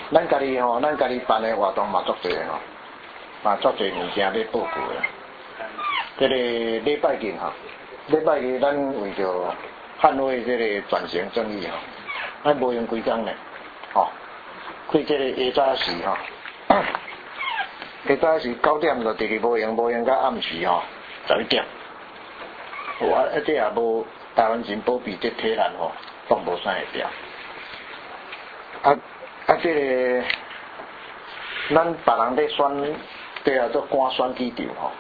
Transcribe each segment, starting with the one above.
咱家己办的活动嘛足侪吼，嘛足侪物件要报告的。这个礼拜日吼，礼拜日咱为着捍卫这个转型正义吼，咱无用几工呢，吼，开这个下早时吼，下早时9点就直直无用到暗时吼11点。这也无台湾人保庇这体能吼，挡无啥会掉。这个咱别人咧选，对啊，做官选举场吼。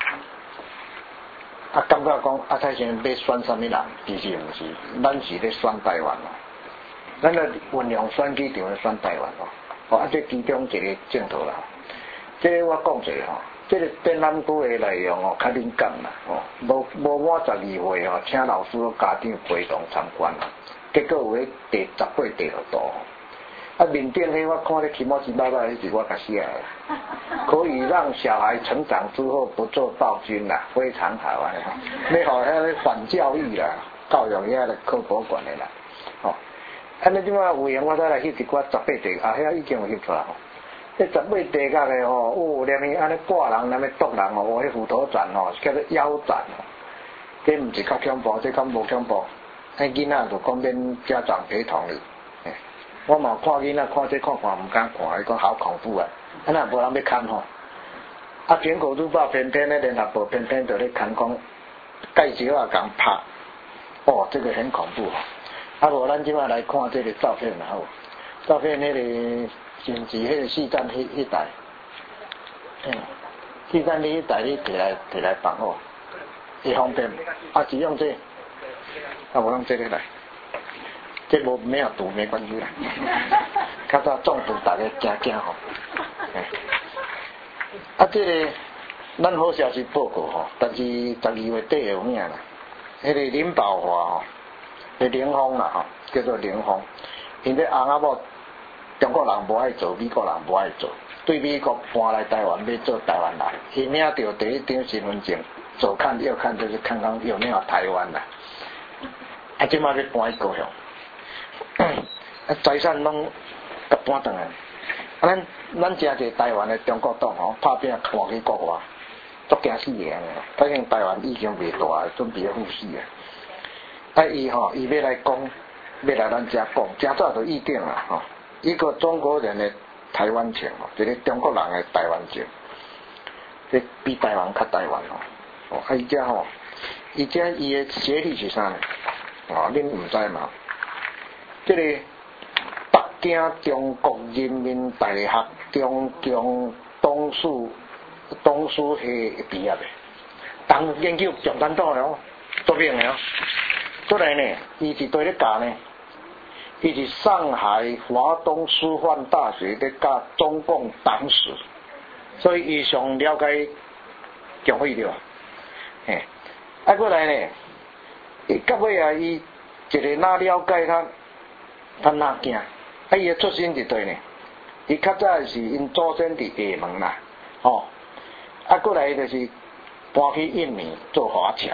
感觉讲蔡先生要选什么人，其实毋是，咱是咧选台湾咯。咱咧运用选举场咧选台湾咯。这其中一个镜头啦。这个我讲一下吼。这个展览区的内容哦，较敏感啦，无满12岁哦，请老师家长陪同参观啦。结果有迄第18、第6度，面顶迄我看咧起码7、8迄是我甲写的，可以让小孩成长之后不做暴君啦，非常好啊！你好像反教育啦，教育遐个科博馆的啦，尼即马有闲我再来翕一寡18地，遐已经有翕出来吼。这18地角的吼，连伊安尼挂人，连伊剁人哦，迄斧头斩哦，叫做腰斩哦。这毋是较恐怖，这较无恐怖。囡仔就讲免家长陪同哩。我嘛看囡仔看这看毋敢看，伊讲好恐怖啊！那无人要看吼。苹果日报偏偏咧联合报偏偏就咧看讲，介绍啊共拍，这个很恐怖哦。无咱即摆来看这个照片然后，照片那个。甚至迄个四站迄台，四站迄台你摕来放好，会方便。是用这，无用这个来，这无没有毒没关系啦。较早中毒大家惊吼。这个咱好消息报告吼，但是12月底有影啦。迄个林保华吼，凌峰啦吼，叫做凌峰，因咧翁仔某。中国人无爱做，美国人无爱做，对美国搬来台湾要做台湾人，伊领到第一张身份证，左看右看就是看看有没有台湾啦。即马要搬去高雄，财产拢甲搬转来。咱真侪台湾的中国党吼，拍拼看去国外，足惊死个安尼。发现台湾已经袂大，准备要赴死啊！伊要来讲，要来咱遮讲，真早就预定啦吼。一个中国人的台湾情一个中国人的台湾情，这比台湾较台湾伊的学历是啥呢？恁唔知嘛？这个北京中国人民大学中共董事系毕业的，当研究共产党的做兵的出来呢，伊是对咧教呢。伊是上海华东师范大学咧教中共党史，所以伊上了解共会了。过来呢，到尾伊一个哪了解他哪惊，伊的出身是对呢，伊较早是因祖先伫厦门啦，过来就是搬去印尼做华侨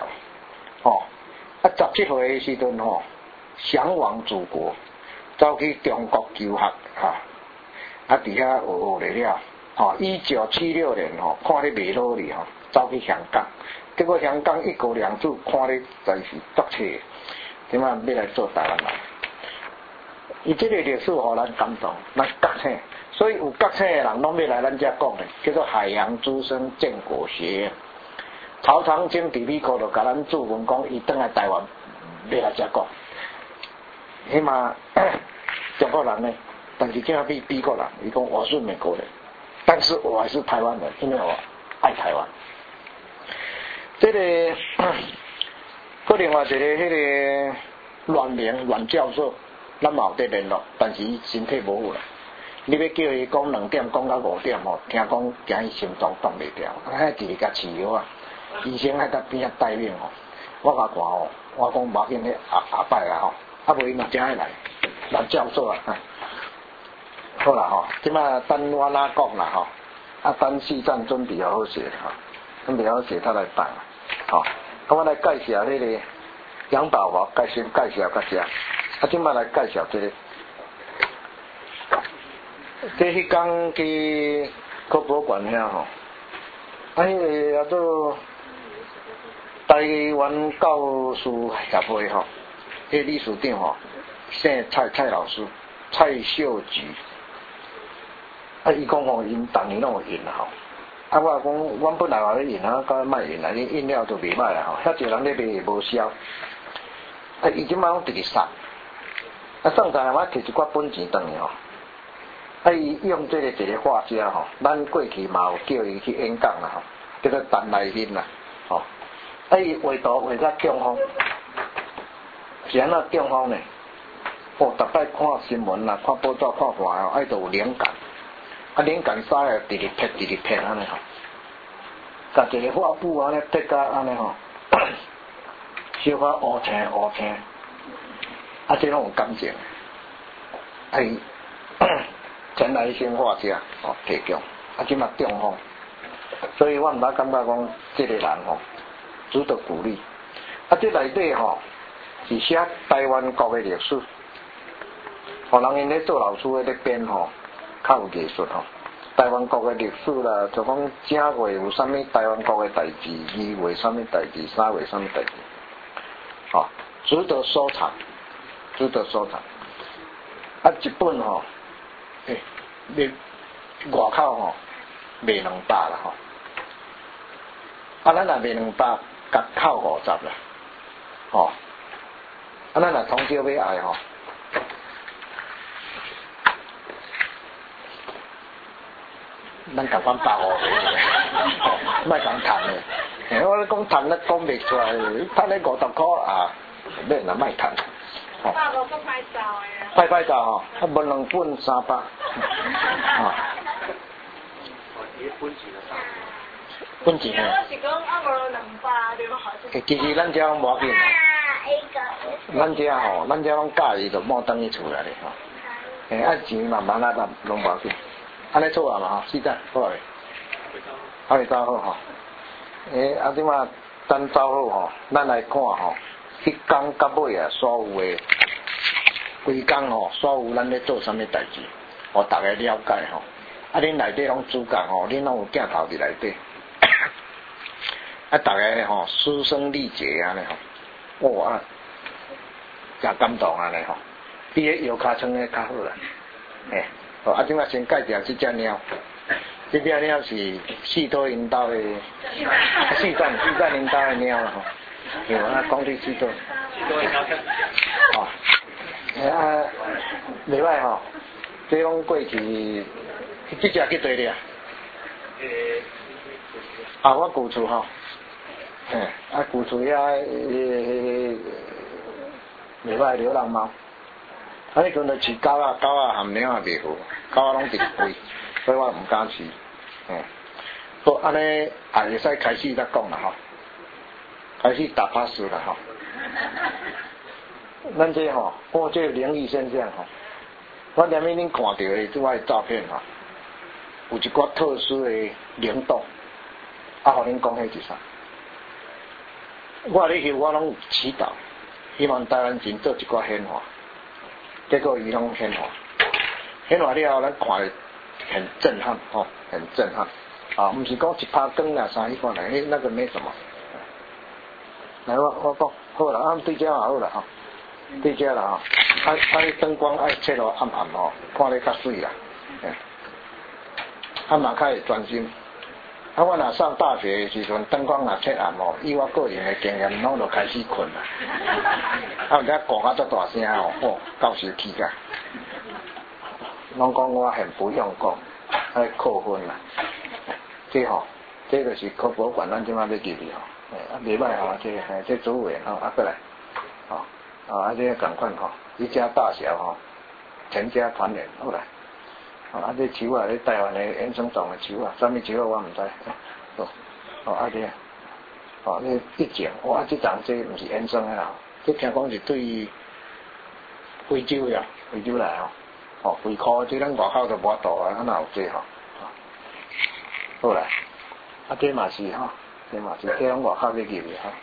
，17岁的时阵向往祖国。走去中国求学伫遐学了1976年看咧袂落哩走去香港，结果香港一国两制看咧真是足切，即摆要来做台湾人。伊这个历史互咱感动，咱觉醒，所以有觉醒的人拢要来咱遮讲咧，叫做海洋之声建国学院。曹长青伫美国就甲咱注文讲，伊转来台湾要来遮讲。起码中国人呢，但是今比美国人，伊讲我是美国人，但是我还是台湾人，因为我爱台湾。这个另外一个迄个阮教授，咱嘛有在联络，但是伊身体无好啦。你要叫伊讲2点讲到5点听讲惊伊心脏动袂掉，直直甲饲药啊。医生喺边待命我甲看我讲无要紧，下摆啦无伊嘛真爱来教授啊，好啦即摆等我哪讲啦等4站准备好势准备好势他来办我来介绍迄个杨宝华，介绍到这即摆来介绍这个这迄天去科博馆遐吼，迄个叫做台湾教师协会吼，迄理事长吼，姓蔡老师，蔡秀菊。伊讲吼，因逐年拢有印吼。我讲，阮本来话咧印啊，到尾莫印啦，因印了都袂歹啦吼，遐济人咧卖无销。伊即摆拢直直送，送下来我摕一寡本钱转去吼。伊用这个一个画家吼，咱过去嘛有叫伊去演讲啦吼，叫做陈来宾啦，吼。伊画图画甲中风，是安怎中风呢？逐摆看新闻啦，看报纸看坏吼，都有灵感。灵感使来直直撇安尼吼，甲一个画布安尼撇甲安尼吼，小可乌青，这拢有感情。伊前来先画家哦提供，即嘛中风，所以我毋捌感觉讲这个人吼值得鼓励。这内底吼是写台湾国的历史，人因咧做老师咧编吼。较有艺术吼，台湾国的历史啦，就讲正月有啥物台湾国的代志，二月啥物代志，三月啥物代志，吼，值得收藏，值得收藏。一本吼，你外口吼卖200啦吼，咱若卖200，甲扣50啦，吼，咱若通宵要爱吼。咱共款150个，莫讲赚诶。我咧讲赚咧讲袂出来，赚咧50块啊，免啦莫赚。150个歹找诶。歹找吼，无2本300。啊。本钱啊。我是讲无200对无？其实咱遮拢无要紧。咱遮吼，咱遮拢教伊就莫等伊厝内咧吼。钱慢慢啊，拢无要紧。安尼做啊嘛吼，4点好诶，还未走好吼。即马等走好吼，咱来看吼，迄天到尾啊，所有诶规工吼，所有咱咧做啥物代志，互大家了解吼。恁内底拢主角吼，恁拢有镜头伫内底。大家吼师生力竭安尼吼，哇，真感动安尼吼，比迄摇骹床诶较好啦，即马先介绍即只猫，即只猫是四朵引导的，四段引导的猫啦吼，有讲对四朵引导的，袂歹吼，这拢过去，即只去对了，我旧厝吼，旧厝遐袂歹流浪猫。迄阵就饲狗仔含猫也袂好，狗仔拢直飞，所以我毋敢饲。好，安尼也会使开始再讲啦吼，开始打拍死啦吼。咱这吼，这灵异现象吼，我连恁看到的即摆照片吼，有一寡特殊的灵动，互恁讲迄是啥？我咧翕我拢有祈祷，希望台湾真做一寡显化。结果伊拢显化了后，咱看了很震撼吼，很震撼毋是讲一拍光啦啥迄款来，那个没什么。来，我讲好啦，对遮也好啦吼，对遮啦吼，灯光爱切落暗吼，看咧较水啦，嘛较会专心。我若上大学的时阵，灯光若切暗吼，以我个人的经验，拢就开始困啦。有遮讲啊足大声吼，教授气甲，拢讲我很不用功，扣分啦。这吼，这个是科博馆，咱即摆要入去吼，袂歹吼，这主委吼，过来，这共款吼，一家大小吼，全家团圆，好来。这树啊，咧台湾的延伸种的树啊，啥物树啊我毋知。这一景，这丛这毋是延伸的啦，这听讲是对非洲呀，非洲来吼，非科这咱外口都无度啊，哪有这吼？好啦，这嘛是吼，这嘛是这种外口要入去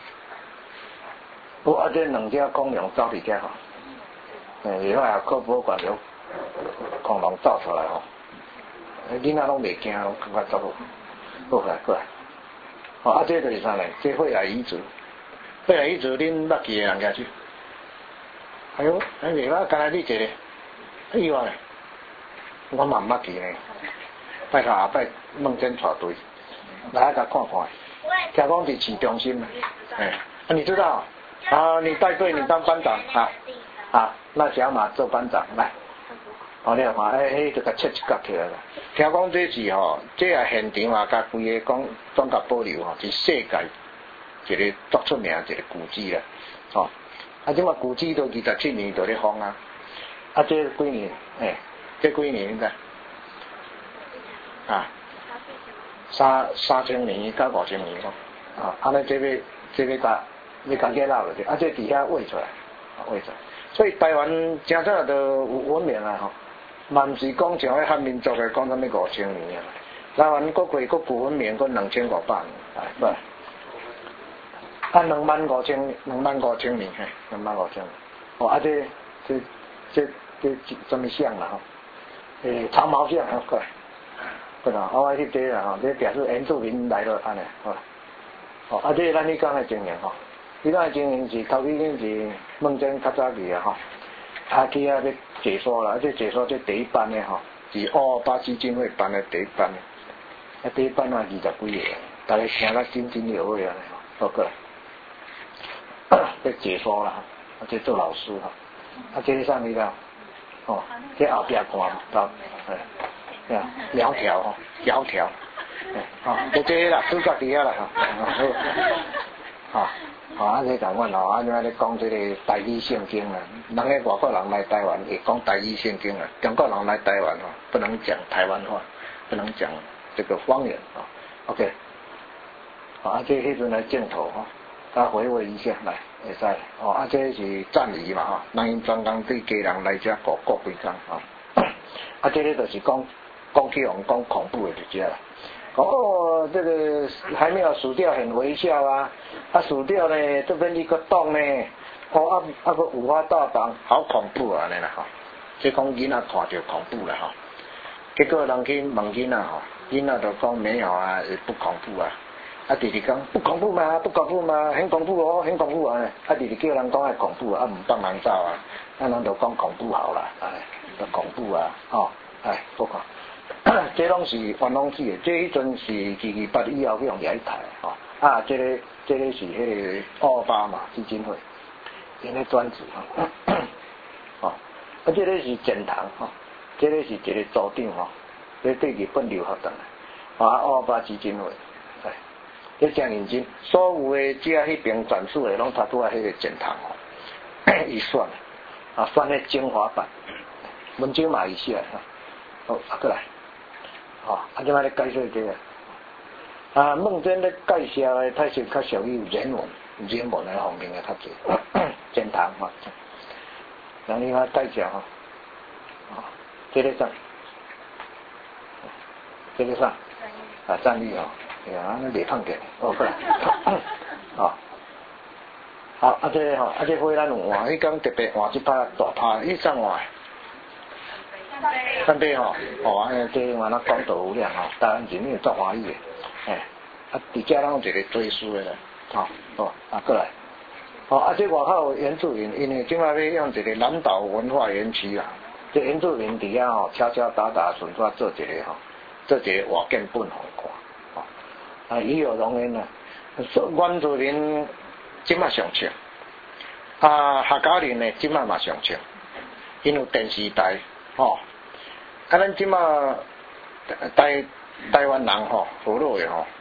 吼。好，这2只恐龙走伫遮吼，袂歹啊，科博馆有恐龙走出来吼， 囡仔拢袂惊，拢感觉足好。好过来过来，哦，这就是啥呢？这肺癌移植，肺癌移植恁捌记的人举手。哎呦，袂歹，刚才你一个，哎呦啊，我嘛毋捌记呢。拜托下摆问诊带队，来甲看看。听讲伫市中心，你知道？啊，你带队，你当班长啊，那小马做班长来。哦，你来看，迄就甲切一角起来啦。听讲这是这也现场啊，甲规个讲总甲保留是世界一个足出名一个古迹啦。啊，即马古迹都27年都咧封啊。啊，这几年？这几年应该啊，3000年到5000年咯。安尼这要甲结纳落去，啊，这底下挖出来，挖出来。所以台湾真早都有文明啊嘛毋是讲像迄汉民族的讲啥物5000年啊，台湾国过古文明，佫2500年，对。啊，25000年，25000年。啊，这什么像啦长毛象过来，对啦，我去这啦这表示原住民来了安尼，啊，这咱你讲的情形你讲的情形是头已经是问诊较早去啊啊去要解说啦，这解说这第一班的是228基金会办的第一班的，第一班20几个，大家听得津津有味啊，过来，这解说啦，这做老师这上面啦，这后壁看到，苗条窈窕，这啦，主角伫遐啦这讲阮安怎咧讲这个台语圣经啊？人喺外国人来台湾会讲台语圣经啊，中国人来台湾不能讲台湾话，不能讲这个方言OK， 这迄阵来镜头大家回味一下来，会使这是赞仪嘛人因专工对家人来遮过几工这个就是讲起用讲恐怖的就这啦。这个还没有死掉很微笑啊，死掉呢这边一个洞呢，个五花大绑，好恐怖啊那啦这讲囡仔看着恐怖啦结果人去问囡仔囡仔就讲没有啊，也不恐怖啊。弟弟讲不恐怖吗？不恐怖吗？很恐怖很恐怖啊！弟弟叫人讲爱恐怖唔帮人走啊，人就讲恐怖好啦，就恐怖啊，不看。这拢是冤枉死的，这迄阵是28以后去用来抬这个是迄个228嘛基金会，因咧专职这个是建堂这个是一个组长这对日本留学回来228基金会，这真认真，所有的只迄边展示的拢他拄啊迄个建堂伊选选咧精华版，文章嘛伊写过来。即摆咧介绍这个孟真咧介绍的太是较属于人文的方面的较济，建堂让你看介绍这个啥？这个啥？战力那袂胖点过来好这回咱有换，迄讲特别换一拍大拍，伊啥换？三杯这我那讲道有量台湾人民足欢喜的，伫遮咱有一个追思的啦，过来，这外口原住民，因为今摆要用一个南岛文化园区啦，这原住民伫遐敲敲打打，顺便做一个活见本互看，伊有容颜啦，原住民今摆上笑，客家人呢今摆嘛上笑，因有电视台咱即马台湾人好落的要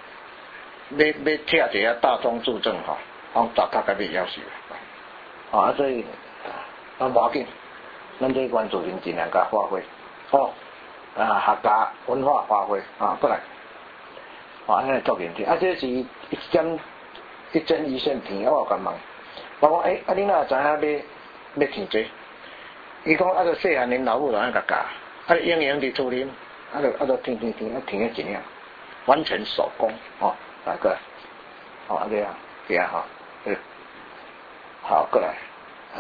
拆一下大众注证大家要要死所以无要紧，咱这原住民尽量甲发挥客家文化发挥过来安尼做认真这是一针一线田，我甲问我讲你哪知影要田这？伊讲就细汉恁老母就安尼甲教。婴婴伫厝啉，就听一样，完全手工来过来，这样好过来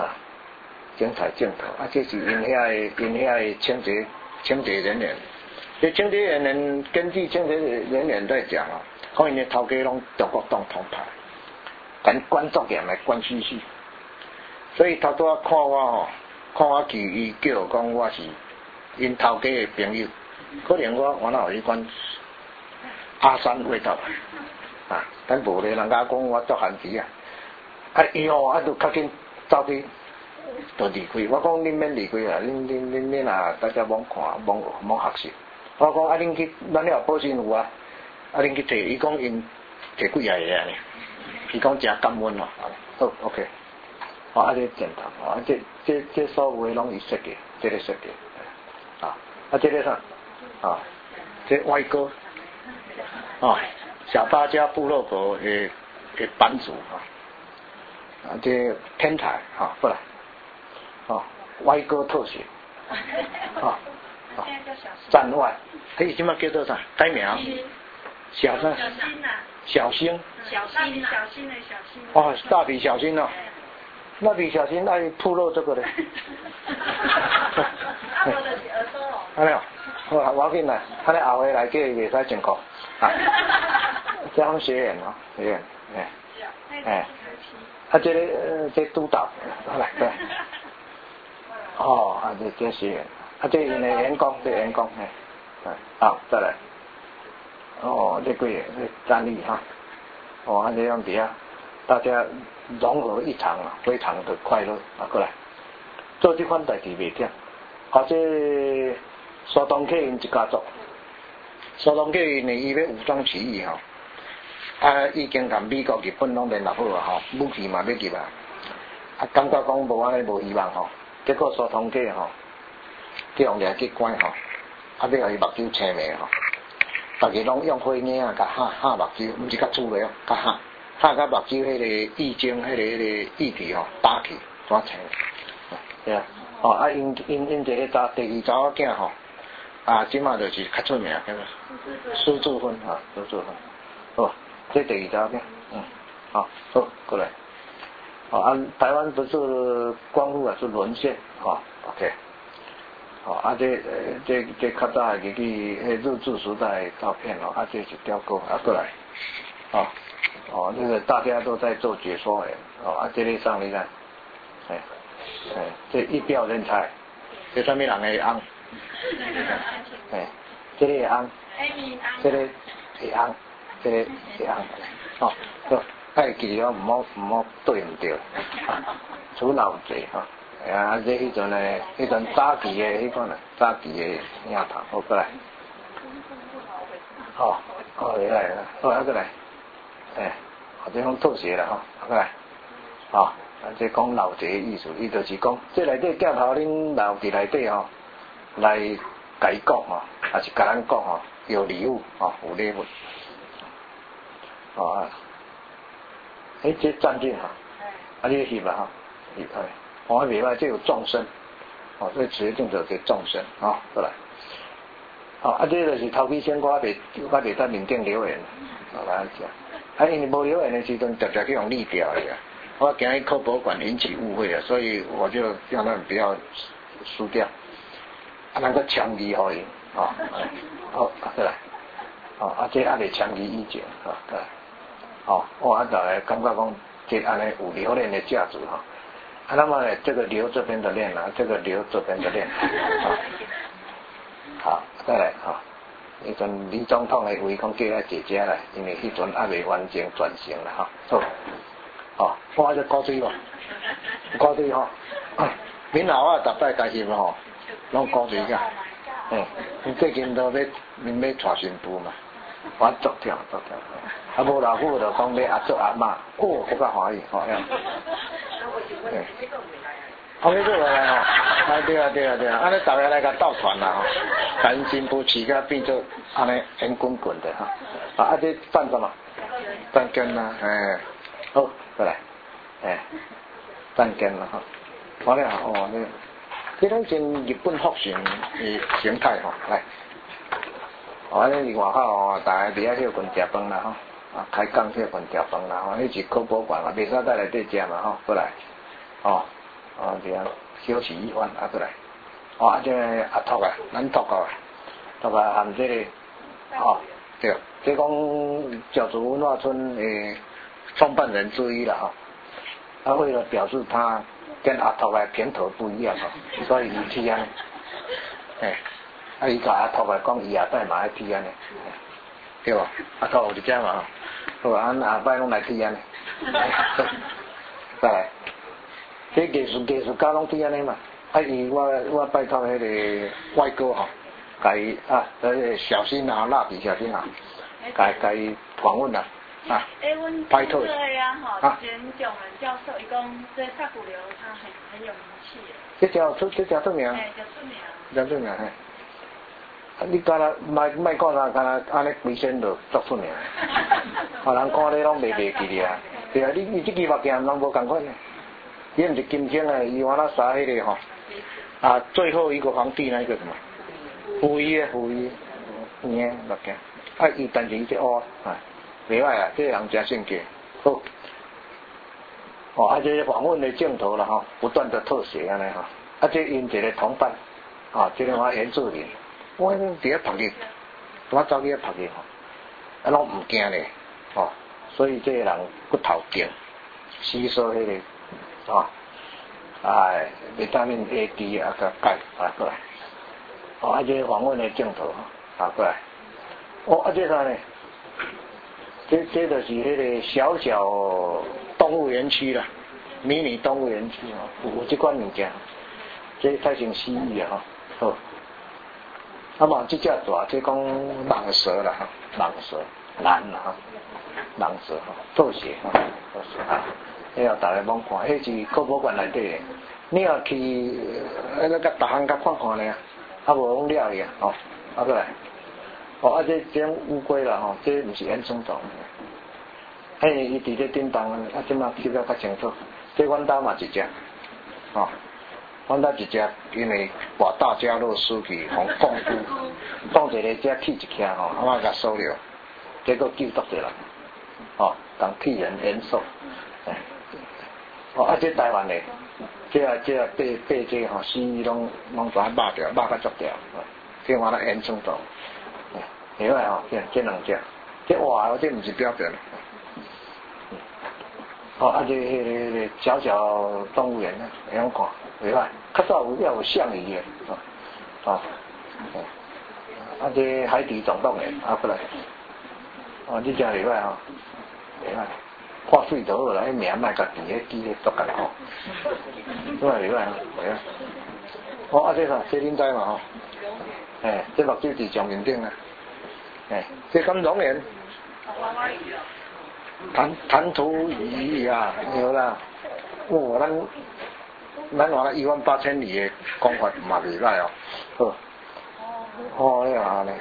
精彩镜头这是因遐的清洁人员这清洁人员根据清洁人员在讲啊，可能的头家拢中国党统派，敢关作严来关死死。所以头拄仔看我吼，看我去伊叫讲我是因头家的朋友，可能我原来有迄款阿山味道啊，但无咧人家讲我作汉子啊，啊伊吼啊就较紧走去。就离开，我讲恁免离开啊，恁啊，大家罔看罔学习。我讲啊，恁去，咱了保身符啊，啊恁去摕，伊讲因摕几啊个呢？伊讲真感恩咯，好 OK， 哦啊这正常，哦啊这所有的拢伊设计，这个设计，啊这个啥？啊这歪哥，啊小大家部落格的版主啊，这天才啊，不然。哦，歪哥特写，啊，站外，嘿，今麦叫做啥？改名？小啥？小星。小星的小星。哦，蜡笔小新哦，蜡笔小新爱铺露这个嘞。安尼哦，好，我要紧来，安尼后回来叫伊袂使辛苦啊。这样学员哦，学员，啊，这督导，好来对。哦，啊，这学员，啊，这因的员工，这员工，好，再来，哦，这几个战力哈，哦，啊，这样子啊，大家融合一场啊，非常的快乐啊，过来，做这款代志袂忝，啊，这苏东克因一家族，苏东克因伊要武装起义哈，啊，已经甲美国、日本拢联络好啊，吼，武器嘛要入啊，啊，感觉讲无安尼无希望吼。结果苏东克吼，去用掠去关吼，啊要互伊目睭青迷吼，大家拢用火影啊，甲吓目睭，毋是甲煮咧哦，甲吓甲目睭迄个意境，迄个意题吼打去，怎青？对啊，哦啊因这个第二查某囝吼，啊即马就是较出名，叫做苏志芬哈，苏志芬，哦，这第二查某囝，好，好过来。哦，啊，台湾不是光复啊，是沦陷，哦 ，OK， 哦，啊，这较早的日治时代的照片哦，啊，这是雕刻，啊，过来，哦，这个大家都在做解说的，哦，啊，这个上你看，这一表人才，这上面人的翁，这个翁，这个翁，这个翁，哦，好。太记哦，唔好对唔对，厝老济吼，啊，这迄阵呢，迄阵早期的迄款啊，早期的影头，好过来，哦，来，好，过来，这种特写啦，吼，过来，啊，这讲老济的意思，伊就是讲，这内底镜头恁留伫内底吼，来甲伊讲吼，还是甲咱讲吼，有礼物吼，有礼物，哦。这站进哈，啊，你翕啦哈，翕我袂歹，这有众生，哦，这指定者给众生啊，过来，好，啊，这就是头期先我袂在面顶留言，好来讲，啊，因为无留言的时阵，直接去用滤掉的呀，我惊伊科博馆引起误会啊，所以我就让他们不要输掉，啊，那个强力可以，啊，好，过来，啊，这还得强力意见啊，过来。哦，我啊就来感觉讲，这安尼有留恋的价值哈。啊，那么呢，这个留这边的恋啊，这个留这边的恋，好，再来哈。迄阵李总统的位讲叫他姐姐来，因为迄阵还未完全转型啦哈。好，我这高水无，高水吼。闽南话逐摆家己吼，拢高水个。最近都要娶新妇嘛。我足跳，啊无老夫就讲要阿叔阿嬷，哦，不较欢喜，吼呀。后面做回来吼，啊对啊，安尼大家来甲斗团啦吼，感情不起个变做安尼圆滚滚的哈，啊这站什么？站根啦，好，过来，站根啦哈，完了哦，这种像日本复兴的形态吼，来。安尼外口哦，大家伫遐休困食饭啦吼，啊开讲休困食饭啦吼，迄是科博馆嘛，袂使在内底食嘛吼，过来，这样休息一番啊过来，啊这阿托啊，咱托啊， 头壳含这个，哦，对，这讲角竹文化村创办人之一了哈。他为了表示他跟阿头的平头不一样哈，所以伊剃安尼，伊甲阿头来讲，伊下摆嘛爱剃安尼，对吧？阿头有一只嘛，好啊，俺下摆拢来剃安尼，再来，这艺术家拢剃安尼嘛，我拜托迄个外哥吼，甲伊小心啊，蜡笔小心啊，甲伊访问啊。 拜托。啊，前蒋文教授，伊讲这萨古流他很有名气的。 这叫出名。叫出名嘿。你干那卖讲啥？干那安尼规身就作出名。人看你拢袂记哩啊。对啊，你这支目镜人无共款呢。伊毋是金星啊，伊往那杀迄个吼。最后一个皇帝那个什么？溥仪，目镜。伊但是伊这乌袂歹啊，这个人真性格好。这访问的镜头了哈，不断的特写安尼哈。这因一个同伴，这个我原住民，我伫遐拍伊，我走去遐拍伊拢唔惊咧，所以这个人骨头硬，吸收迄个维他命 A、D 甲钙过来。这个访问的镜头过来。这啥呢？这就是迄个小小动物园区啦，迷你动物园区有这款物件，这太像蜥蜴啊好。嘛这只大，这讲蟒蛇啦蟒蛇蓝啦蟒蛇特写特写要大家拢看，迄是科博馆内底的，你若去甲逐项甲看看咧，无拢了去过来。这种乌龟啦这毋是野生动物。伊伫咧叮当，即马翕了较清楚。这阮兜嘛一只，阮兜一只，因为把大家乐书记互讲放一个只去一徛我甲收了，结果救足一人，当替人延寿。这台湾的，这八只死拢全肉掉，肉甲足掉，这我那野生动物。另外这两只，这活这毋是标准。这个小小动物园呢，会晓看，袂歹。较早要有象鱼的，这海底总动员过来，这真袂歹袂歹。看水就好啦，名莫甲记咧作干这袂歹袂歹。这啥？这恁知嘛这目睭伫上面顶啊。这金龙园，弹涂鱼啊，有啦。咱话18000里的讲法嘛袂歹你看呢，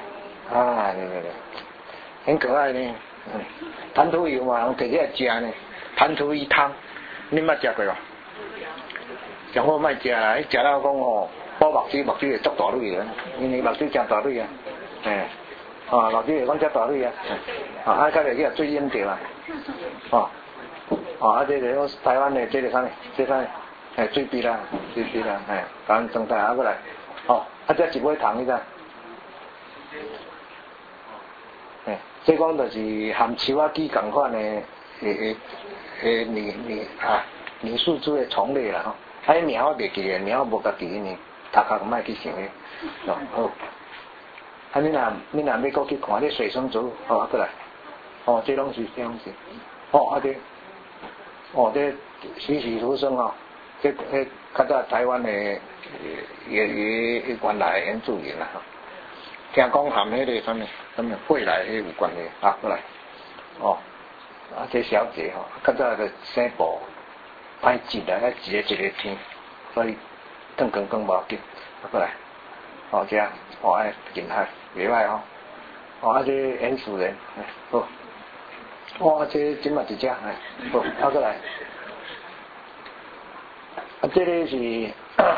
很可爱呢。弹涂鱼嘛，人摕起来食呢，弹涂鱼汤，你捌食过无？上好莫食啦，食了讲补目睭会足大蕊的，因为目睭真大蕊啊。目睭会讲遮大蕊啊，较袂去水淹着啊。这个台湾的这个啥呢？这啥呢？水笔啦，甲咱装台过来。这一尾虫你知？这讲就是含树仔鸡共款的拟树枝的虫类啦名我袂记个，名我无家己，因为头壳莫去想咧。你若要过去看这水生植物，过来。这拢是。这栩栩如生这较早台湾的原来原住民啦听讲含迄个什么过来迄有关系过来。这小姐较早就生布歹折啊，一个天，所以断光无要紧，过来。这爱近海袂歹这原始人好。这即嘛一只好，过来。这个是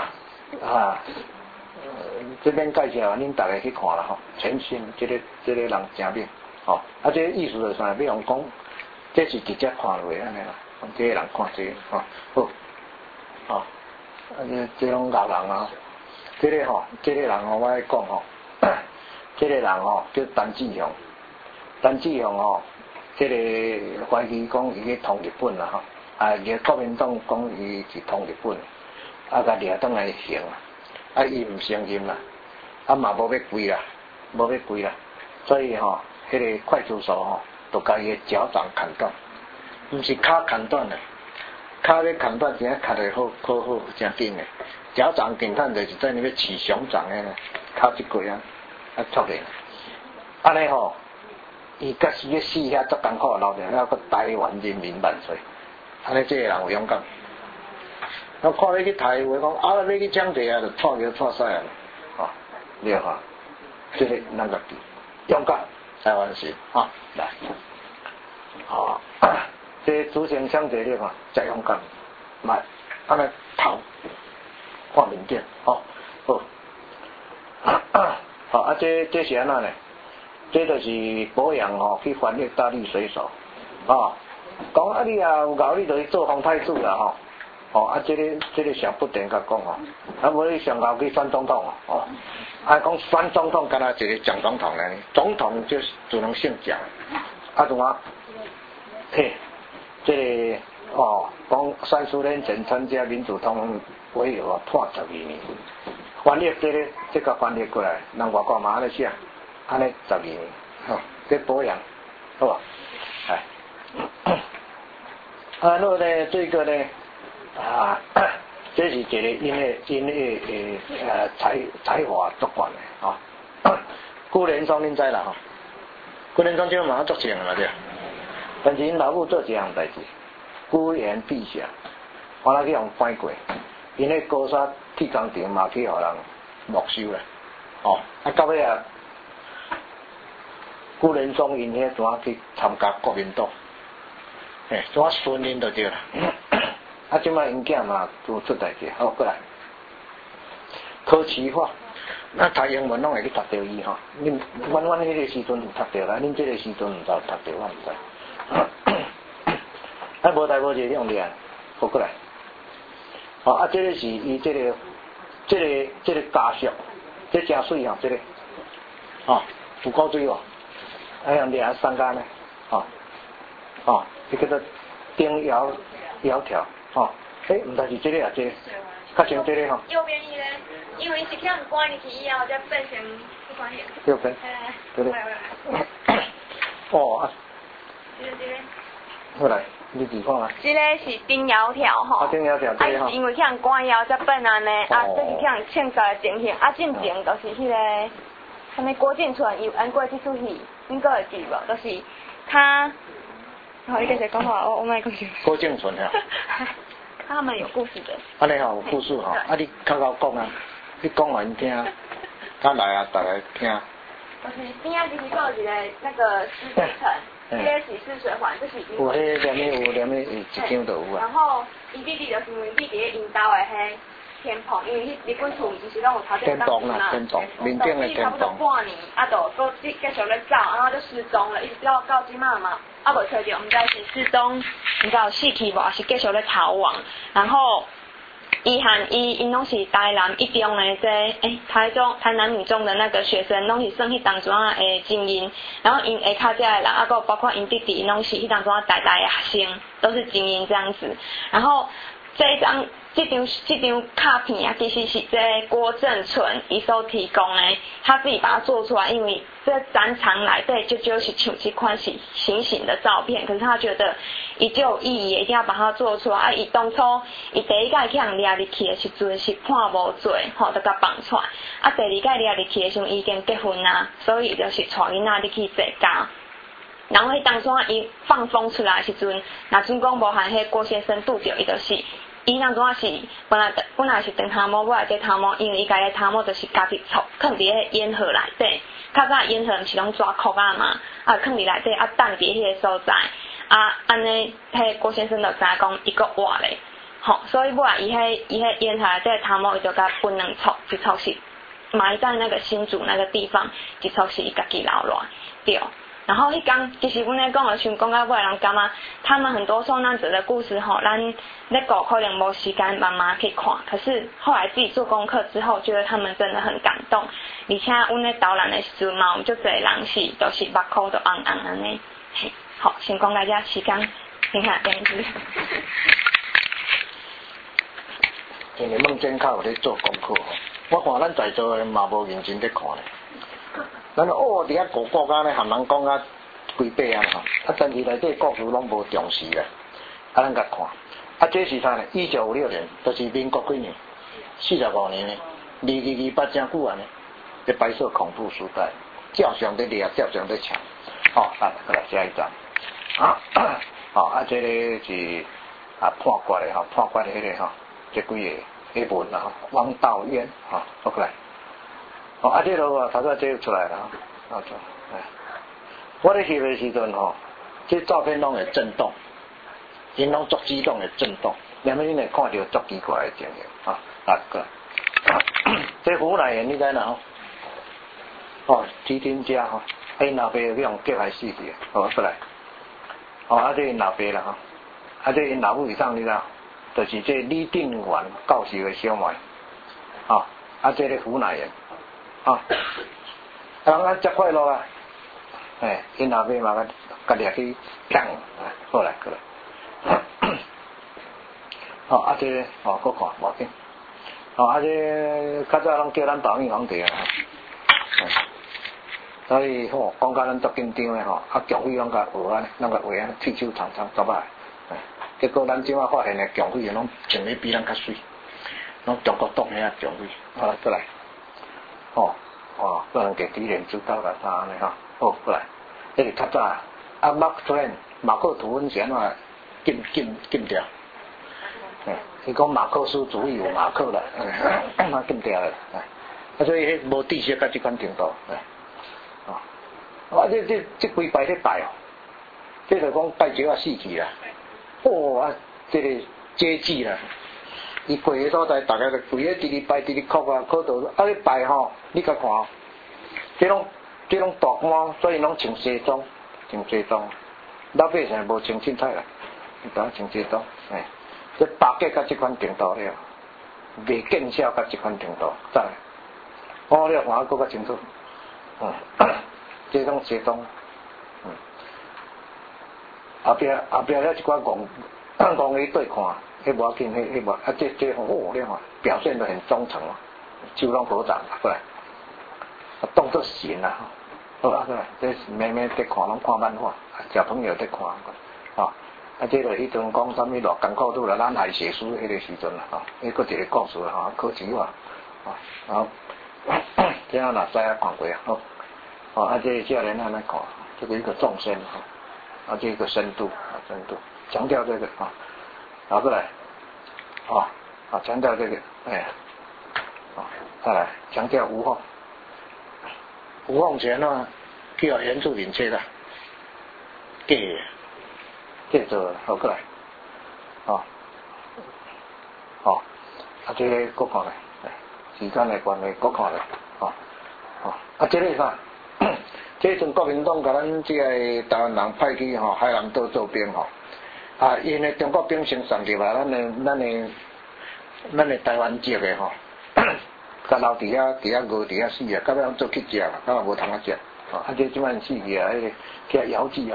这边介绍，恁大家去看啦全新，这个人真美这个意思就是啥？比方讲，这是直接看落安尼啦，这个人看这个好这种老人这个人我爱讲这个人吼叫陈志雄，陈志雄吼，这个怀疑讲伊去通日本啦吼，啊，国民党讲伊是通日本，啊，甲掠倒来刑啊，伊毋承认啦，啊嘛无要归啦，无要归啦，所以吼，迄个快出所吼，就甲伊脚掌砍断，毋是骹砍断啦，骹要砍断，真砍得好真紧诶，脚掌砍断就是在那边起熊掌诶，骹一过啊，啊错咧，安尼吼。伊甲是要死遐足艰苦，留着遐个台湾人民万岁！安尼这个人有勇敢。我看你去台话讲，啊，你去抢地啊，就错叫错赛啊！哦，你看，这个咱家己勇敢，台湾人啊，来，哦，这主席抢地你看，真勇敢，来，安尼头看面顶，哦，好，好啊，这是安怎呢？这就是保养吼，去翻译大力水手，讲啊你啊有搞你就去做皇太子啦吼，啊这个上不定甲讲吼，啊无你上搞去选总统啊讲选总统敢若一个蒋总统呢，总统就只能姓蒋，啊怎啊，嘿，这个讲30年前参加民主通盟委员判12年，翻译这个翻译过来，人外国嘛安尼写。安尼12年，这保养，好吧？哎，然后呢，这个呢，这是一个因为才华足悬的辜连忠恁知啦吼，辜连忠就马上作成了对，但是因老母做一项代志，孤言陛下，我来去用翻过，因迄高山铁工程嘛去互人没收啦，到尾啊。辜连忠因遐怎啊去参加国民党，怎啊顺因就对啦。啊，即摆因囝嘛都出代志，好过来。柯启化，咱读英文拢会去读到伊吼。恁阮迄个时阵有读到啦，恁这个时阵毋知读到，我毋知。啊，无代无志用的，好过来。啊，这个是伊这个家属，这真水吼，这个，有够水哦。哎呀，你还三竿呢？这个叫丁窈窕，唔但是这个啊，这个，较像这个吼。 右边一个，因为是这样关进去以后，再变成不关联。 右边。对对。啊。 这个。 好来，你自看啊。 这个是丁窈窕吼。 丁窈窕这个吼。 是因为这样关以后再变安尼，这是这样现在的情形，进前就是迄个。他们郭靖纯有演过这出戏，恁个会记无？就是他，好，你继续讲话，我卖讲句。 郭靖纯啊。 他们有故事的。 安尼吼有故事吼，你较够讲啊，你讲互因听，他来啊，大家听。 就是边仔就是有一个那个施水城，这个是施水环，这是。 有迄连一张都有啊。 然后伊弟弟就是因为弟弟因兜的迄。天棚，因为日本厝毋是拢有头前当时嘛， 面顶的天差不多半年，就继续咧走，然后就失踪了，一直到即马嘛，无找着，毋知是失踪，毋知有死去无，还是继续咧逃亡。然后伊和因拢是台南一中的台南女中的那个学生，拢是算迄当中的精英。然后因下骹遮的人，包括因弟弟，拢是迄当中台的学生，都是精英这样子。然后这张卡片其实是这郭正纯伊所提供的，他自己把它做出来，因为这展场内底就是像这款是形形的照片，可是他觉得伊就有意义，一定要把它做出来。伊当初伊第一届去人掠入去的时阵是判无罪，就甲放出来。第二届掠入去的时阵已经结婚啦，所以就是带囡仔入去坐家。然后迄当初伊放风出来的时阵，若准讲无和迄郭先生拄着，伊就是伊当初是本来是长头毛，尾来这头毛，因为伊家个头毛就是家己藏伫迄烟盒内底。较早烟盒毋是拢抓壳啊嘛，藏伫内底等伫迄个所在。安尼迄郭先生就知影讲伊个活咧，所以尾来伊迄烟盒内底头毛伊就甲分两撮，一撮是埋在那个新竹那个地方，一撮是伊家己留落，对。 然后迄天其实阮咧讲的想讲到尾，人感觉他们很多受难者的故事吼，咱咧讲可能无时间慢慢去看，可是后来自己做功课之后，觉得他们真的很感动，而且阮咧导览的时阵嘛，有足侪人是都是目眶都红红安尼。好，先讲大家时间，听下电视。 因为孟真较有咧做功课吼，我看咱在座的嘛无认真咧看咧。咱伫遐国家咧含人讲啊几百啊吼，但是内底故事拢无重视咧，咱甲看，这是啥呢？1956年，就是民国几年？45年呢，2228真久啊呢，这白色恐怖时代，照常在掠，照常在抢，来下一张，这个是判决的判决的迄个这几个迄文啊，王道渊过来。这落头仔这出来了我咧翕的时阵这照片拢会震动，因拢足激动会震动，连恁会看到足奇怪的情形过来。这湖南人你知哪提丁家因老爸去用结害死去过来。这因老爸啦这因老母以上你知道，就是这李定元教授的小妹这个湖南人。人真快乐啊！因老爸嘛甲掠去抢，过来。这个搁看无紧。这较早拢叫咱保密皇帝啊。所以讲甲咱足紧张的强匪拢甲学安尼，拢甲画安尼，剃手长长走啊。结果咱即摆发现的强匪拢穿得比咱较水，拢中国党遐强匪。过来。个人给敌人知道了啥安尼过来，这是较早马克吐温是安怎禁掉？伊讲马克思主义有马克啦，禁掉了。所以迄无知识甲即款程度。这几摆咧拜这就讲拜石死去啦。这个节制啦。伊跪的所在，大家就跪咧，直直拜，直直哭啊，哭到咧拜你甲看这种大官，所以拢穿西装，老百姓无穿凊彩啦，大穿西装，这巴结到这款程度了，未见效到这款程度，再来，你看更较清楚，这种西装，后壁了一寡讲伊对看。迄无要紧，迄无这你看表现得很忠诚手拢合掌过来，动作神过来，这妹妹在看，拢看漫画，小朋友在看这个迄阵讲啥物偌艰苦拄了咱还写书迄个时阵啦迄个一个故事考试这样若使看过这少年安尼看，这个一个纵深这个深度强调这个过来，强调这个，再来强调无缝，无缝前叫原住民切的，这做好过来，这个搁看来，时间的关系搁看来，这个啥？这阵国民党甲咱这个台湾人派去海南岛做兵因为中国兵先上入来，咱的台湾籍的甲留伫遐饿伫遐死啊，到尾做去食啦，到尾无通食，这即摆死去迄个叫遥记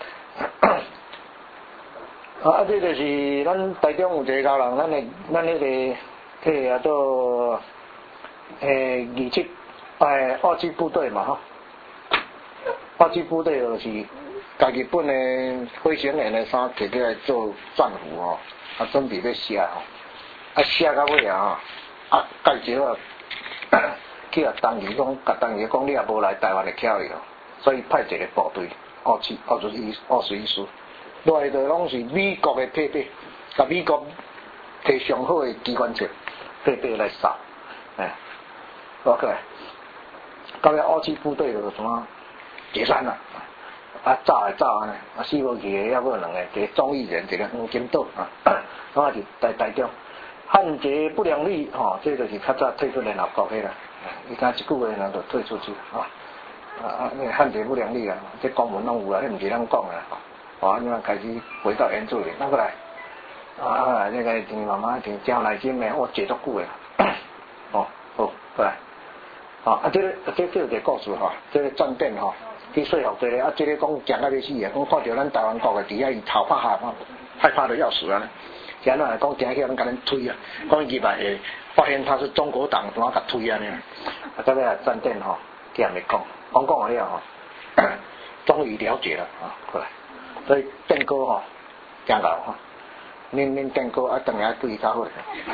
这就是咱台中有一个高人，咱迄个叫做27二七部队嘛二七部队就是。家日本的飞行员的衫摕起来做战服准备要写写到尾介绍去当时讲，你也无来台湾的巧哩所以派一个部队21师，来的拢是美国的配备，甲美国摕上好的机关枪配备来杀，过来，到尾27部队就什么解散了。走安尼，死无去的，还有2个，一个钟义仁，一个黄金岛是在台中。汉贼不良率这就是较早退出联合国迄啦，伊讲一句话人就退出去那汉字不良理啊，这公文拢有啊，你唔是咱讲啊，哦，你们开始回到原住民，那过来，那个听妈妈听教耐心的，我解足久的，哦，好，过来，这有一个故事哈，这个战争哈，去说服这个这个讲讲到要死啊，讲看到咱台湾国的底下伊头怕害怕的要死啊，现在讲听起来咱甲咱推啊，讲伊把发现他是中国党，怎么甲推啊呢？这个战争哈，这样来讲完了哈，终于了解了啊，过来，所以电哥哈，真老哈。恁电锅啊，当然对较好，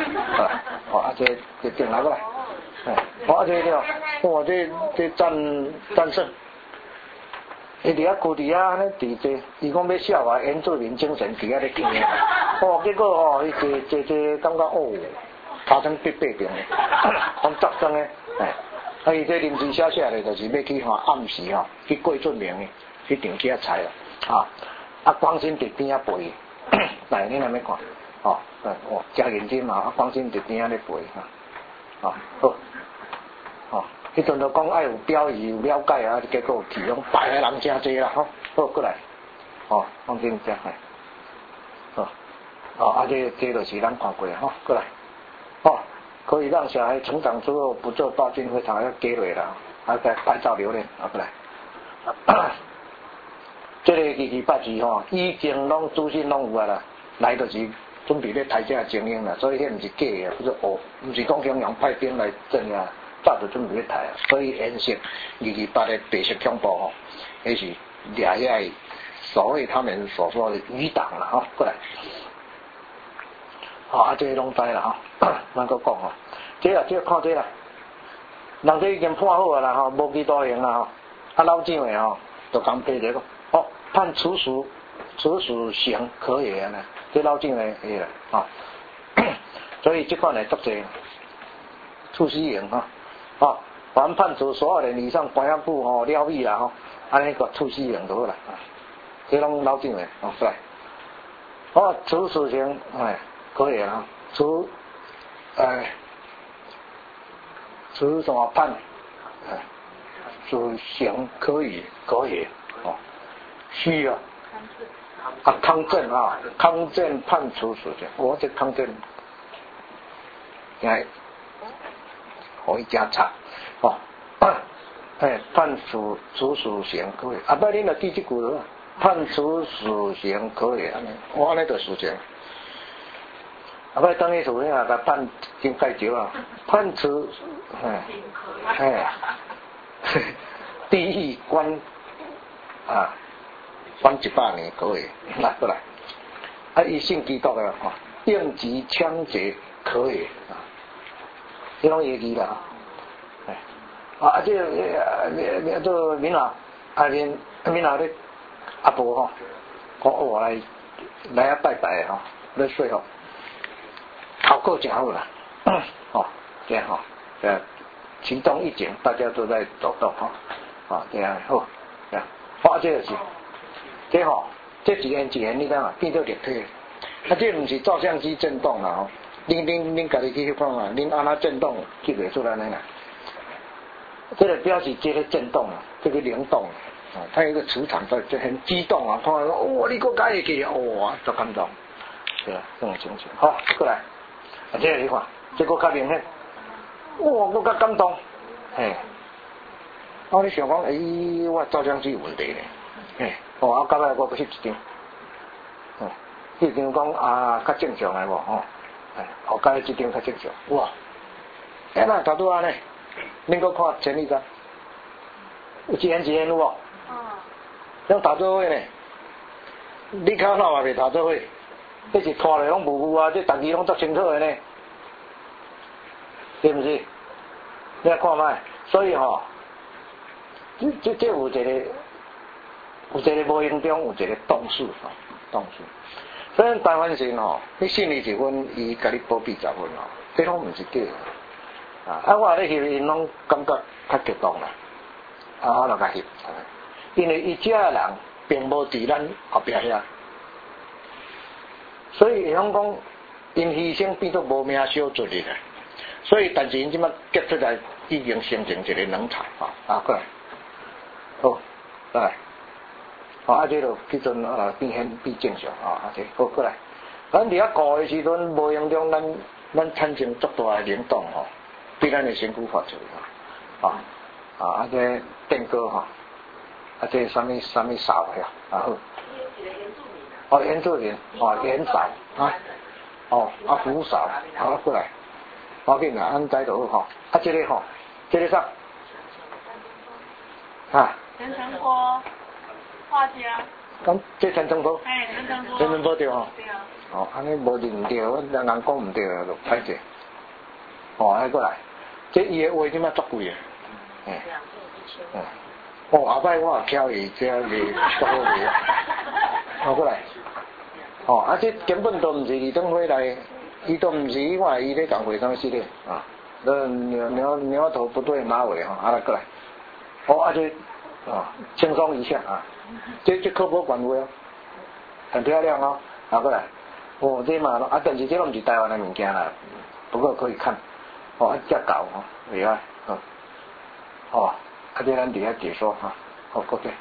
这电来过来，这了，哇，这战胜，伊伫遐固伫遐安尼伫这，伊讲要笑啊，原住民精神伫遐咧听，结果伊这感觉头前必变的，讲作战的，伊这临时写下来就是要去暗示去过准明的，去场去采啦，光心伫边仔背。来，你来咩看？真认真嘛！放心伫边仔咧背好，迄阵就讲爱有标语有了解啊，结果其中大个人真济啦，好过来，放心食这就是咱看过过来，可以让小孩成长之后不做暴君，非常要给落啦，再拍照留念，过来。这个28字以前拢资讯拢有啊啦，来就是准备咧抬这精英啦，所以迄毋是假的，不是毋是讲中央派兵来镇压，早就准备咧抬啊。所以颜色28的白色恐怖那是掠遐所谓他们所说的余党啦过来，这个拢知啦咱搁讲这看这啦，人这已经判好啊啦无期徒刑啦老蒋的就讲批这个。判处死刑可以啊，这老正的所以这款呢足济处死刑凡判处12年以上关押部了狱啦安尼个处死刑就好啦，这拢老正的出来，处死刑可以啊，处什么判死刑可以是啊，康正判处死刑，我这康正，可以加差判处死刑可以，不然你就记这句了，判处死刑可以，我安尼就死刑，不然当你属于甲判经太久啊，判处地狱关关100年可以，来过来，伊信基督的应急枪决可以这种业绩啦这闽南闽南的阿婆讲我来拜拜来说考过真好啦这样其中一景大家都在走动这样好这样这就是这一年你看变做立体，这不是照相机震动啦恁家己去看啊，恁安那震动记不出来呢？这个表示这个震动这个灵动它有一个磁场在，就很激动看你个改会记足感动，对啊，这种情形。好，过来，这个你看，这个较明显，我较感动，你想讲，我照相机有问题呢，到尾我去翕一张，翕张讲较正常的无到尾这张较正常，哇，那差不多安尼，恁搁看前一张，有一年有无？拢打做伙呢，你看哪嘛袂打做伙？这是拖来拢无啊，这大家拢足清楚的呢，是不是？你来看卖，所以这有一个无形中有一个动势动势。所以台湾人你信伊1分，伊甲你保庇10分这拢毋是假的。我咧翕因拢感觉较激动啦，我就甲翕，因为伊遮的人并无伫咱后壁遐，所以会讲因牺牲变作无名小卒的，所以但是因即摆结出来已经形成一个人才过来。 好，来，啊，这就迄阵变正常这好过来。咱伫遐顾的时阵，无形中咱产生足大的灵动对咱的身躯发出这电歌这什么扫呀好。原住民烟扫扶扫过来，好紧啦，安在就好这个这个啥陈澄波画家。 咁这陈澄波？陈澄波对对安尼无认对，我人讲唔对就歹势。过来，这伊的话即摆足贵后摆我也巧伊这个足好卖过来。这根本都唔是二等回来，伊都唔是我伊咧讲回东西咧牛头不对马尾来过来。这轻松一下这科博馆位很漂亮过来。这嘛但是这都唔是台湾的物件啦，不过可以看遮搞厉害这咱底下解说过对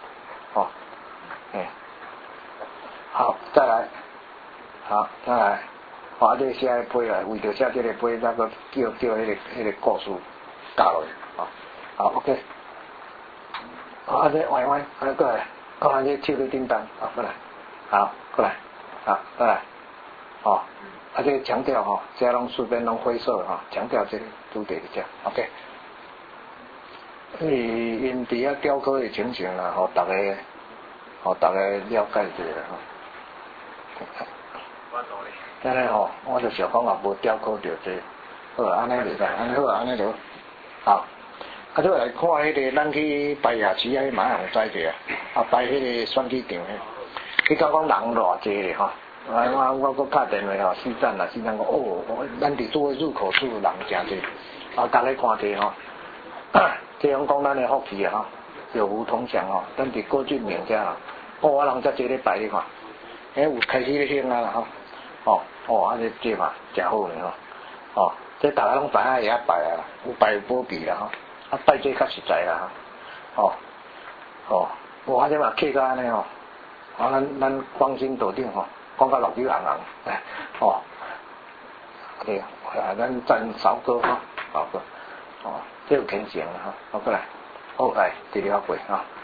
好，再来，这写的碑来，为着写这个碑，那个叫迄个故事加落去好 OK。这歪过来，这手在叮当过来，好过来，过来，这强调这拢四边拢灰色强调这个主题的OK。因伫遐雕刻的情形啦，大家了解一下安尼我就想讲也无雕刻着这，好安尼袂使，安尼好安尼就好。再来看迄个，咱去摆夜市马上知者摆迄个选举场你讲人偌济咧我搁打电话四站讲咱伫拄个入口处人诚济大家看者这样讲咱的福气有福同享咱伫郭俊明遮人遮济咧摆咧看，有开始咧兴啦这嘛诚好咧这大家拢知影会晓摆有摆有保庇啦摆这较实在啦这嘛客到安尼咱光心斗顶讲到目睭红对咱赞扫歌扫歌这有天性过来来第二回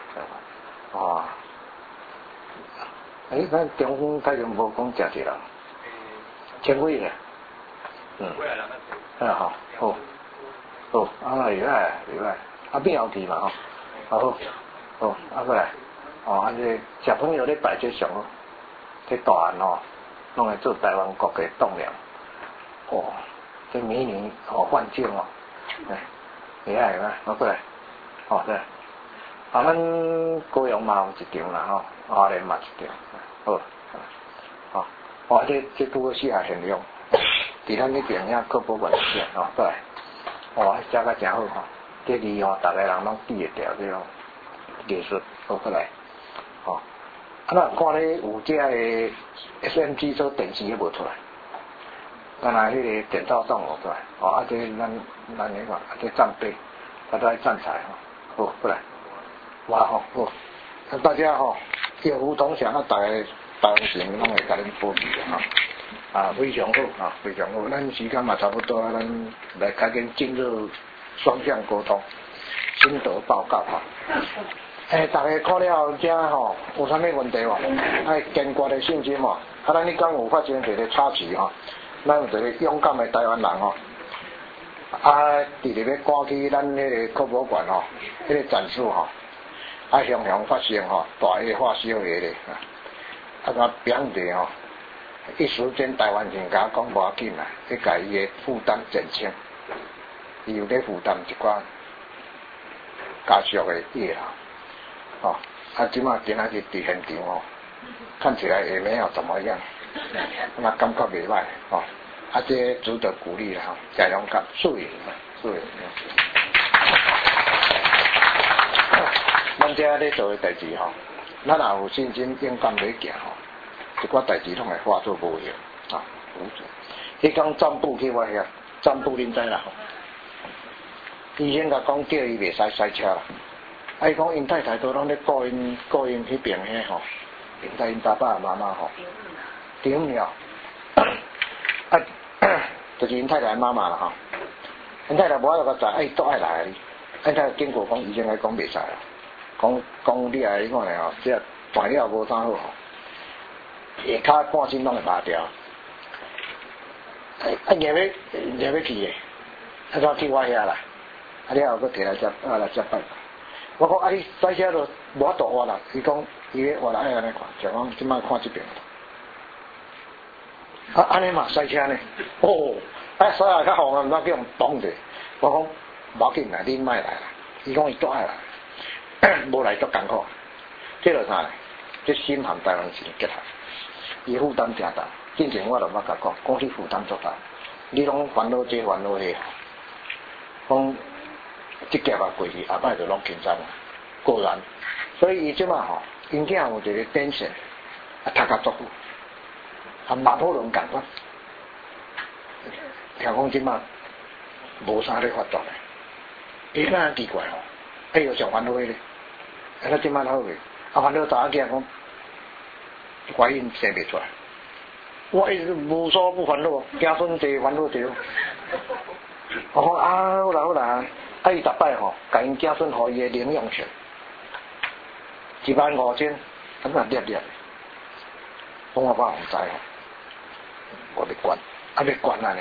咱中风太阳无讲食一人前几个厉害变后期嘛好过来这小朋友咧摆这上这大汉弄来做台湾国家栋梁这美女幻境厉害过来对咱高雄嘛有一场啦花莲嘛一场这拄好适合现用伫咱那边遐科博馆过来写甲诚好这字大家人拢记会掉这种艺术过来那看咧有这个 SMG 做电视也无出来，当然迄个电照送无出来这咱那个这战备都爱站起来好过来好大家有福同享大家当时拢会甲恁保庇非常好非常好，咱时间嘛差不多咱来开始进入双向沟通心得报告大家看了这有啥物问题爱坚决的信心咱你讲有发生一个插曲咱有一个勇敢的台湾人直直咧赶去咱迄个科博馆迄个展示雄雄发生大个发烧个咧表弟一时间台湾人甲讲无要紧啦，去甲伊个负担减轻，伊有咧负担一寡家属的业即马今仔日伫现场看起来也没有怎么样，感觉袂歹这值得鼓励啦加勇敢，输赢咱遮咧做的代志咱也有信心勇敢咧行一寡代志拢会化作无用迄讲占卜去我遐占卜恁知啦医生甲讲叫伊袂使赛车啦伊讲因太太都拢咧顾因迄边诶吼，因爸爸妈妈吼，顶了，就是因太太妈妈啦吼，因太太无爱个知，都爱来哩，因太太经过讲医生来讲袂使啦，讲你来看咧吼，这断了无啥好吼，下骹半身拢会麻掉，硬要去诶，怎去我遐啦？了后佫摕来接拜。我讲你塞车都无法度活啦，伊讲伊咧活啦爱安尼看，就讲即摆看即边。安尼嘛塞车呢？塞下较红啊，毋通叫人挡者。我讲无要紧啦，你莫来啦。伊讲伊都爱来，无来足艰苦。这落啥呢？这心含台湾是结合，伊负担正大。之前我就捌甲讲是负担足大，你拢烦恼这烦恼迄，讲。即劫啊过去，后摆就拢轻松啦，果然。所以伊即马吼，因囝有一个典型，读甲足好，拿破仑共款。听讲即马无啥咧发作咧，伊哪奇怪吼？又上烦恼咧，即马好个，烦恼查某囝讲怀孕生袂出来，我一直无所不烦恼，子孙侪烦恼着。我讲好啦。伊逐摆吼，甲因子孙互伊诶零用钱15000，咁啊粒。讲我唔知吼，我要管，要管安尼，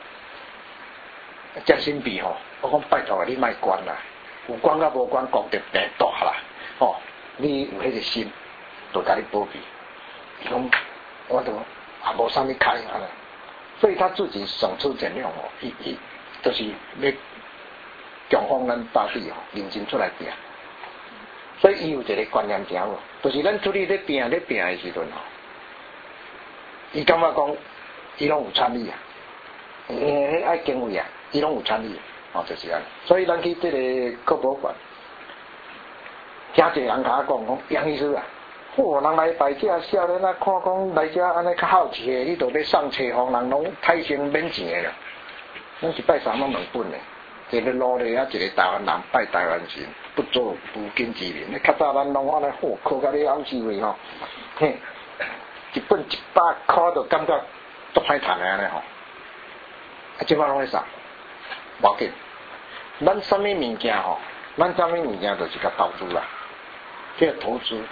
接新币吼，我讲拜托你莫管啦，有管甲无管，功德变大啦，吼，你有迄个心，就甲你保庇。讲我都也无啥物开啊，所以他自己省吃俭用吼，伊就是要。强方咱大地吼，认真出来拼，所以伊有一个观念正好，就是咱出去咧拼诶时阵吼，伊感觉讲，伊拢有参与啊，迄爱经费啊，伊拢有参与，就是安。所以咱去这个科博馆，听一个人甲我讲杨医师啊，人来拜这少年啊，看讲来这安尼较好奇诶，你都要送册互人拢太先免钱诶啦，咱一拜3拢2本诶。一个努力啊，一个台湾人拜台湾神，不做不敬之人。你较早咱拢安尼靠甲你咬死位吼，嘿，一本100块就感觉足歹赚诶安尼吼。即摆拢会送，无要紧。咱啥物物件吼，咱啥物物件就是甲投资啦，这个投资，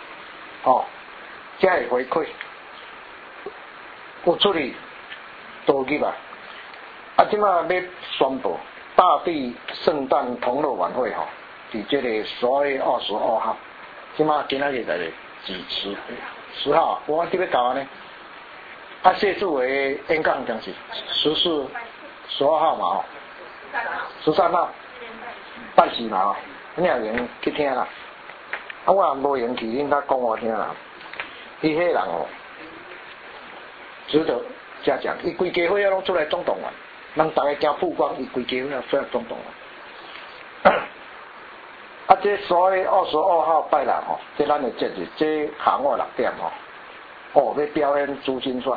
才会回馈。有出去投入啊，即摆要宣布。大地圣诞同乐晚会吼，伫这个12月22号，即马今仔日来几10号，我这边搞完呢。谢志伟演讲将是14、12号嘛吼，13号拜四嘛吼，你也用去听啦。我也无用去，恁甲讲我听啦。伊迄人哦，值得嘉奖，伊规家伙拢出来总动员。咱大家惊曝光，伊规家伙出来总动员。这12月22号拜六吼，这咱的节日，这下午6点吼，要表演珠心算，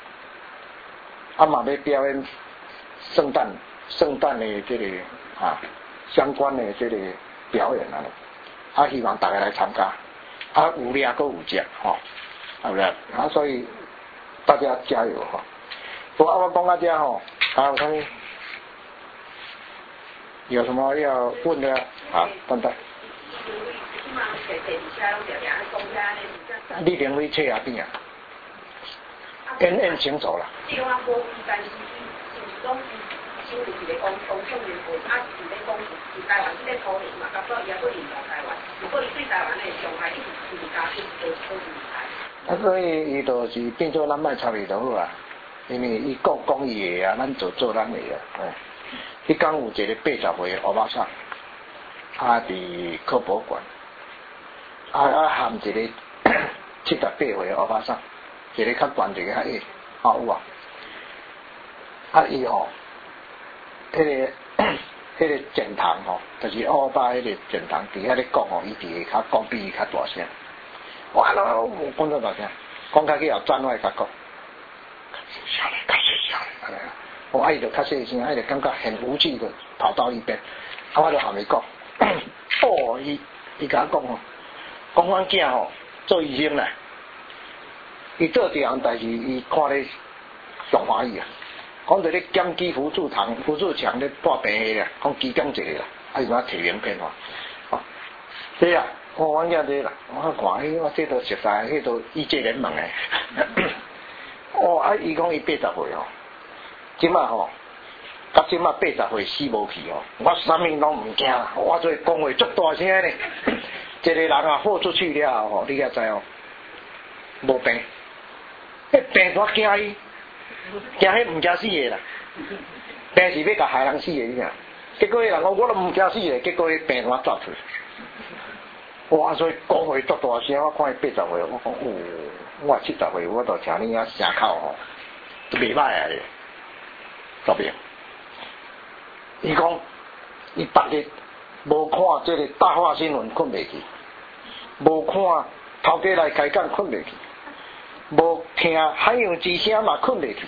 嘛要表演圣诞的这个相关的这个表演希望大家来参加，有掠搁有食吼，有掠所以大家加油吼。我讲到这吼。有什么？有什么要问的？等等。你连位车啊边啊？演清楚啦。所以伊就是变做咱莫插伊就好啊。因为伊讲伊的咱就做咱的迄天有一个80岁的欧巴桑，伫科博馆，含一个78岁的欧巴桑，一个较悬一个较矮，有伊迄个讲堂就是欧巴迄个讲堂伫遐咧讲伊伫下骹讲比伊较大声，哇咯，讲到大声，讲较去后转来甲讲。较细就较细声，就感觉很无趣的跑到一边，我就喊伊讲，伊伊甲我讲吼，讲阮囝吼做医生啦，伊做这项代志，伊看咧上欢喜啊。讲着咧减肌辅助墙咧破病迄个，讲其中一个啦，伊讲摕名片吼，对啊，阮囝这啦，我看我这都熟悉，迄都医界联盟诶。伊讲伊80岁吼，即马吼，到即马80岁死无去吼，我啥物拢毋惊，我做讲话足大声咧。一个人啊，豁出去了吼，你也知哦，无病，病我惊伊，惊迄毋惊死个啦，病是要甲害人死个你影。结果迄人讲我都毋惊死个，结果迄病我抓出来。哇！所以讲话足大声，我看伊80岁，我讲我70岁，我都听你啊声口吼，都袂歹啊咧，特别。伊讲，伊逐日无看这个大话新闻困袂去，无看头家来开讲困袂去，无听海洋之声嘛困袂去。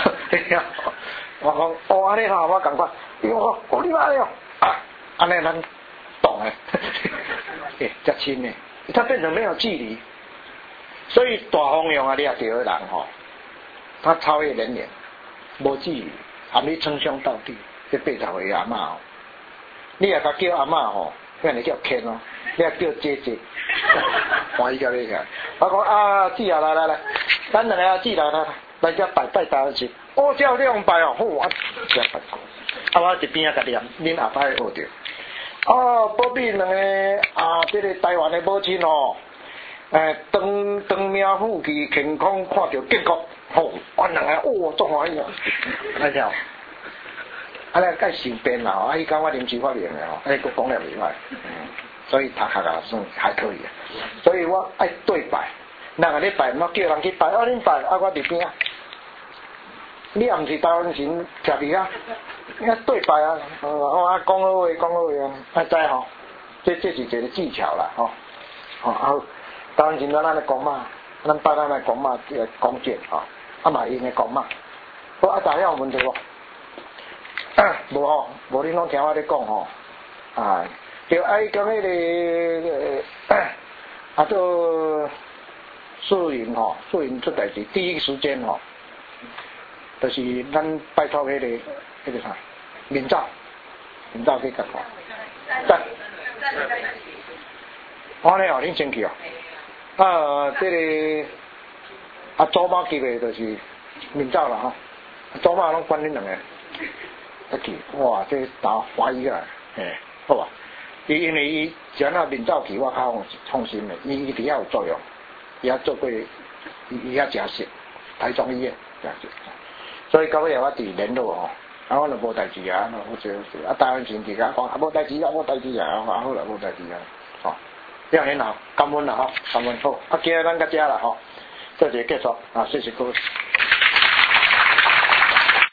我讲安尼吼，我感觉，伊讲你妈哟，安尼咱懂诶，遮亲诶，它变成没有距离。所以大方向啊，你也对个人吼，他超越人脸，无距离，含你称兄道弟。这80岁阿嬷吼，你也甲叫阿嬷吼，遐尼叫欠哦，你也叫姐姐，欢喜甲你个。我讲姊啊，来，咱两个姊来遮拜大日。叫你用拜哦，好啊，遮拜。我一边甲恁阿爸学着。保庇两个这个台湾的母亲哦。长命富贵健康，看到结果，吼，我人个足欢喜啊！安尼哦，安尼该受病啦，伊讲我临时发明的吼，佫讲了袂歹，所以读学啊算还可以啊。所以我爱对拜，人个咧拜，我叫人去拜，恁拜，我伫边啊。你也毋是台湾人，徛伫遐，你对拜啊，讲好话啊，知吼，这是一个技巧啦，吼，好。当然，咱咧讲嘛，咱拜咱来讲嘛，讲节吼，嘛因咧讲嘛。好，大家有问题无？无吼，无恁拢听我咧讲吼。就爱讲迄个做素营吼，素营出代志，第一时间吼，就是咱拜托迄个啥，面罩去甲看。我咧哦，恁先去哦。这个祖妈级的就是面罩啦吼，祖妈拢管恁两个，去哇，这打欢喜啊，好吧？因为伊只那面罩去，我较放心的，伊伫遐有作用，伊遐做过，伊遐诚实，台中医院诚实，所以到尾我伫联络吼，我就无代志啊，我就是台湾前伫甲讲，无代志啊，好啦，无代志啊，吼。这样很好，感恩啦吼，感恩好，今日咱到这啦吼，做一个结束谢谢各位。